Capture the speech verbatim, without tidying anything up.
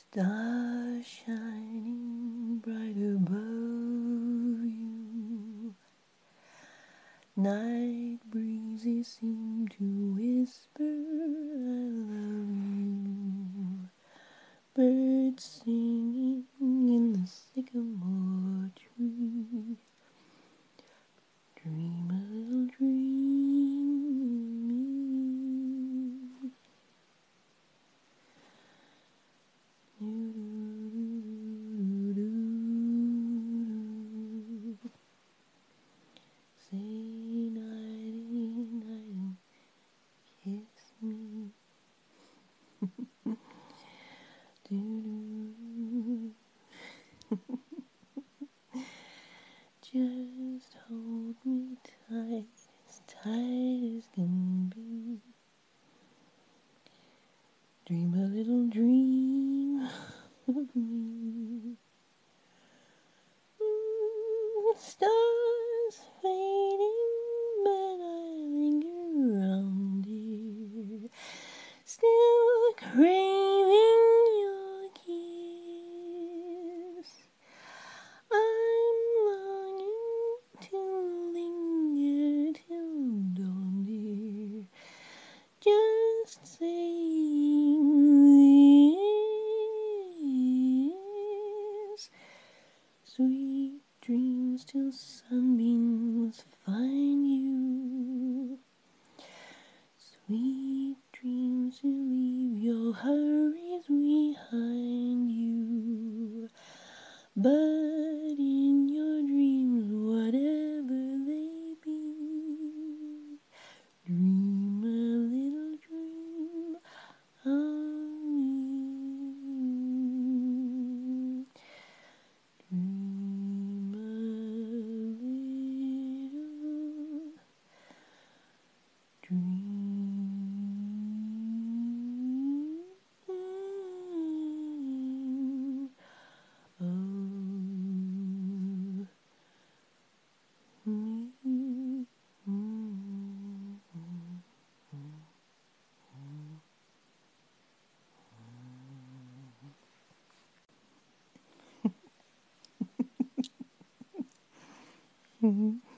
Stars shining bright above you. Night breezes seem to whisper, I love you. Birds singing in the sycamore tree. Dream a little dream with me. Say nighty night and kiss me. Just hold me tight, as tight as can be. Dream a little dream of me. Mm, stars fading, but I linger around, dear. Still craving your kiss. I'm longing to linger till dawn, dear. Just saying this. Sweet dreams till sunbeams find you. Sweet dreams to leave your hurries behind you. But in your dreams, whatever they be, dream a little dream of me. Dream a little dream of me. Mm-hmm.